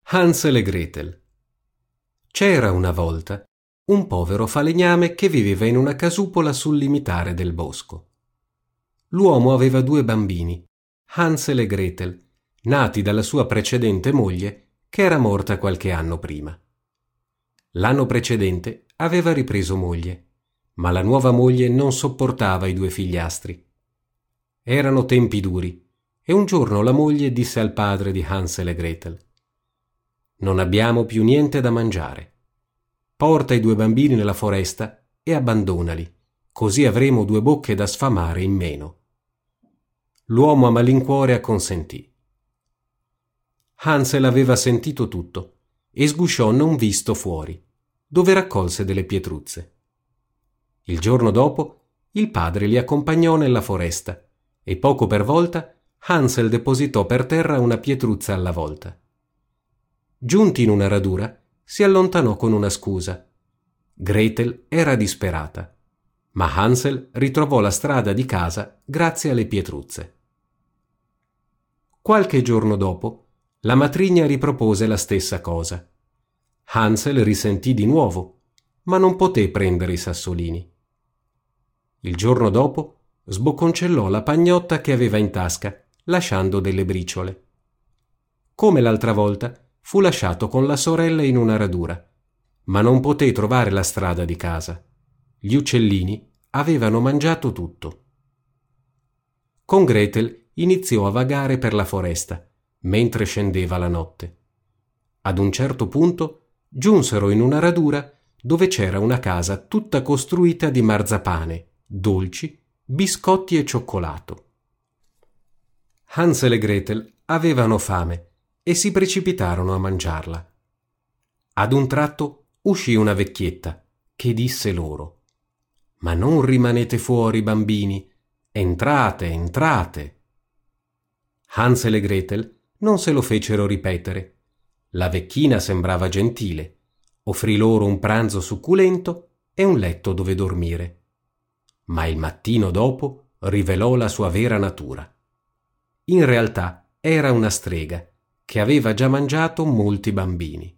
Hansel e Gretel. C'era una volta un povero falegname che viveva in una casupola sul limitare del bosco. L'uomo aveva 2 bambini, Hansel e Gretel, nati dalla sua precedente moglie, che era morta qualche anno prima. L'anno precedente aveva ripreso moglie, ma la nuova moglie non sopportava i 2 figliastri. Erano tempi duri e un giorno la moglie disse al padre di Hansel e Gretel: «Non abbiamo più niente da mangiare. Porta i 2 bambini nella foresta e abbandonali, così avremo 2 bocche da sfamare in meno». L'uomo a malincuore acconsentì. Hansel aveva sentito tutto e sgusciò non visto fuori, dove raccolse delle pietruzze. Il giorno dopo il padre li accompagnò nella foresta e poco per volta Hansel depositò per terra una pietruzza alla volta. Giunti in una radura, si allontanò con una scusa. Gretel era disperata, ma Hansel ritrovò la strada di casa grazie alle pietruzze. Qualche giorno dopo, la matrigna ripropose la stessa cosa. Hansel risentì di nuovo, ma non poté prendere i sassolini. Il giorno dopo sbocconcellò la pagnotta che aveva in tasca, lasciando delle briciole. Come l'altra volta, fu lasciato con la sorella in una radura, ma non poté trovare la strada di casa. Gli uccellini avevano mangiato tutto. Con Gretel iniziò a vagare per la foresta, mentre scendeva la notte. Ad un certo punto giunsero in una radura dove c'era una casa tutta costruita di marzapane, dolci, biscotti e cioccolato. Hansel e Gretel avevano fame e si precipitarono a mangiarla. Ad un tratto uscì una vecchietta che disse loro: «Ma non rimanete fuori, bambini, entrate, entrate!» Hansel e Gretel non se lo fecero ripetere. La vecchina sembrava gentile, offrì loro un pranzo succulento e un letto dove dormire. Ma il mattino dopo rivelò la sua vera natura. In realtà era una strega che aveva già mangiato molti bambini.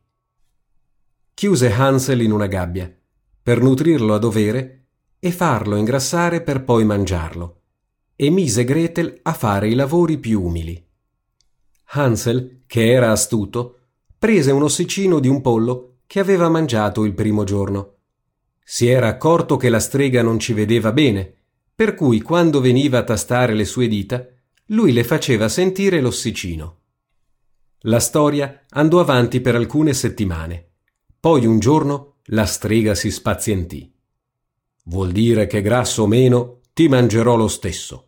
Chiuse Hansel in una gabbia per nutrirlo a dovere e farlo ingrassare per poi mangiarlo, e mise Gretel a fare i lavori più umili. Hansel, che era astuto, prese un ossicino di un pollo che aveva mangiato il primo giorno. Si era accorto che la strega non ci vedeva bene, per cui quando veniva a tastare le sue dita, lui le faceva sentire l'ossicino. La storia andò avanti per alcune settimane. Poi un giorno la strega si spazientì. «Vuol dire che grasso o meno ti mangerò lo stesso».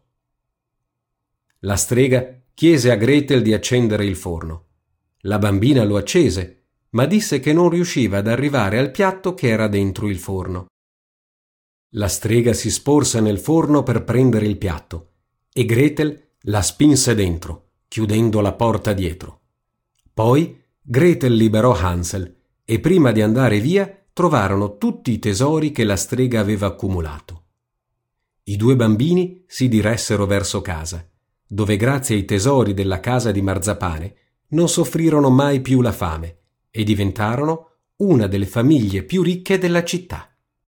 La strega chiese a Gretel di accendere il forno. La bambina lo accese, ma disse che non riusciva ad arrivare al piatto che era dentro il forno. La strega si sporse nel forno per prendere il piatto e Gretel la spinse dentro, chiudendo la porta dietro. Poi Gretel liberò Hansel e prima di andare via trovarono tutti i tesori che la strega aveva accumulato. I 2 bambini si diressero verso casa, dove grazie ai tesori della casa di marzapane non soffrirono mai più la fame e diventarono una delle famiglie più ricche della città.